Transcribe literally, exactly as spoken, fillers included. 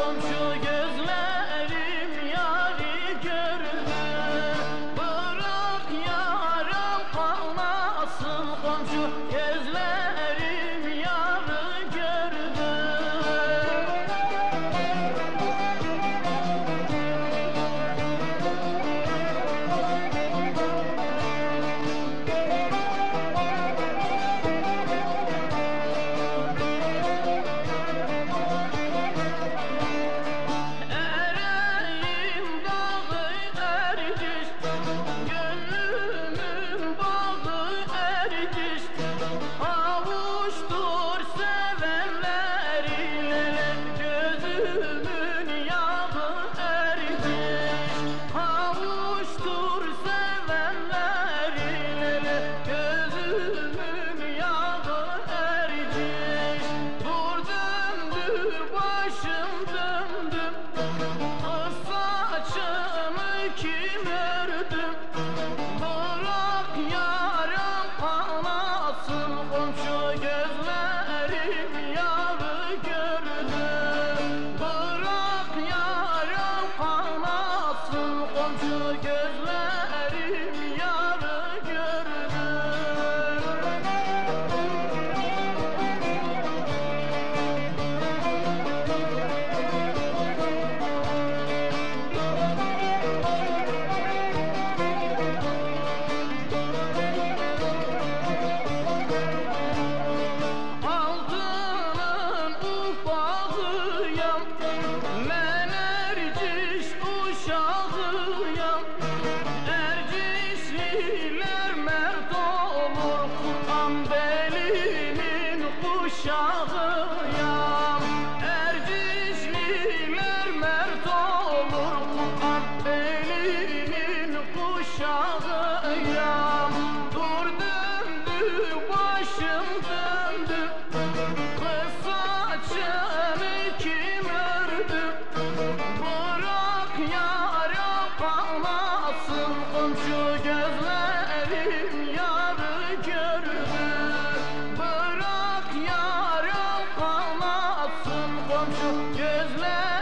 komşu gözlerim yari gördü. Bırak yaram kalmasın komşu gözlerim yarı gördü. Avuştur sevenler ile gözümün yağı ermiş. Avuştur sevenler ile gözümün yağı ermiş. Dur döndü başım döndü, kız saçımı kim ördü? Bırak yaram kalmasın komşu gözlerim yarı gördü. Bırak yaram kalmasın komşu gözlerim yarı gördü. Altının ufağıyam, men erciş uşağıyam. Ercişliler mert olur, Kur'an belinin kuşağıyam. Ercişliler mert olur, Kur'an belinin kuşağıyam. Dur döndü başım döndü, kız saçımı kim ördü? Bırak yaram kalmasın komşu gözlerim yarı gördü. Bırak yaram kalmasın komşu gözlerim